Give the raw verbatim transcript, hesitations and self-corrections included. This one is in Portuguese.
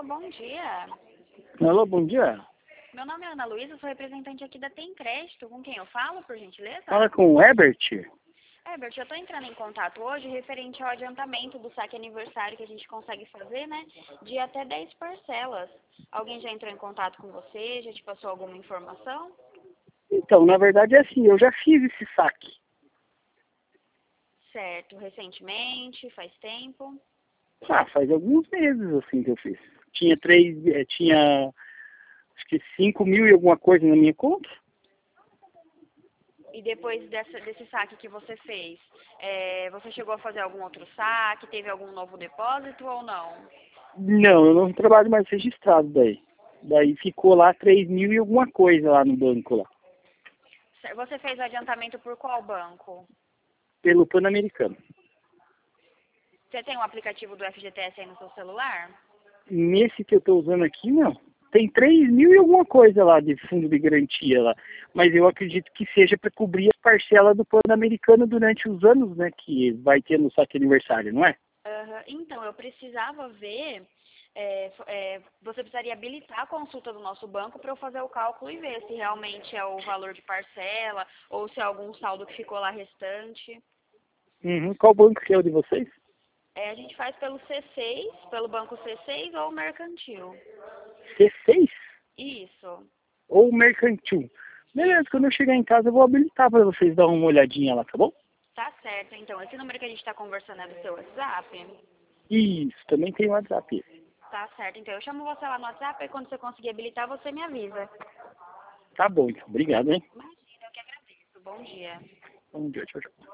bom dia. Alô, bom dia. Meu nome é Ana Luísa, sou representante aqui da Tem Crédito. Com quem eu falo, por gentileza? Fala com o Herbert. Herbert, eu estou entrando em contato hoje referente ao adiantamento do saque aniversário que a gente consegue fazer, né? De até dez parcelas. Alguém já entrou em contato com você? Já te passou alguma informação? Então, na verdade é assim, eu já fiz esse saque. Certo. Recentemente? Faz tempo? Ah, faz alguns meses assim que eu fiz. Tinha três, eh, tinha acho que cinco mil e alguma coisa na minha conta. E depois dessa, desse saque que você fez, é, você chegou a fazer algum outro saque? Teve algum novo depósito ou não? Não, eu não trabalho mais registrado daí. Daí ficou lá três mil e alguma coisa lá no banco lá. Você fez o adiantamento por qual banco? Pelo Pan-Americano. Você tem um aplicativo do F G T S aí no seu celular? Nesse que eu estou usando aqui, não. Tem três mil e alguma coisa lá de fundo de garantia lá. Mas eu acredito que seja para cobrir a parcela do Pan-Americano durante os anos, né? Que vai ter no saque aniversário, não é? Uhum. Então, eu precisava ver, é, é, você precisaria habilitar a consulta do nosso banco para eu fazer o cálculo e ver se realmente é o valor de parcela ou se é algum saldo que ficou lá restante. Uhum. Qual banco que é o de vocês? É, a gente faz pelo C seis, pelo banco C seis ou mercantil. C seis? Isso. Ou mercantil? Beleza, Isso. quando eu chegar em casa eu vou habilitar para vocês dar uma olhadinha lá, tá bom? Tá certo, então. Esse número que a gente está conversando é do seu WhatsApp? Isso, também tem WhatsApp. Tá certo, então eu chamo você lá no WhatsApp e quando você conseguir habilitar, você me avisa. Tá bom, então. Obrigado, hein? Imagina, eu que agradeço. Bom dia. Bom dia, tchau, tchau.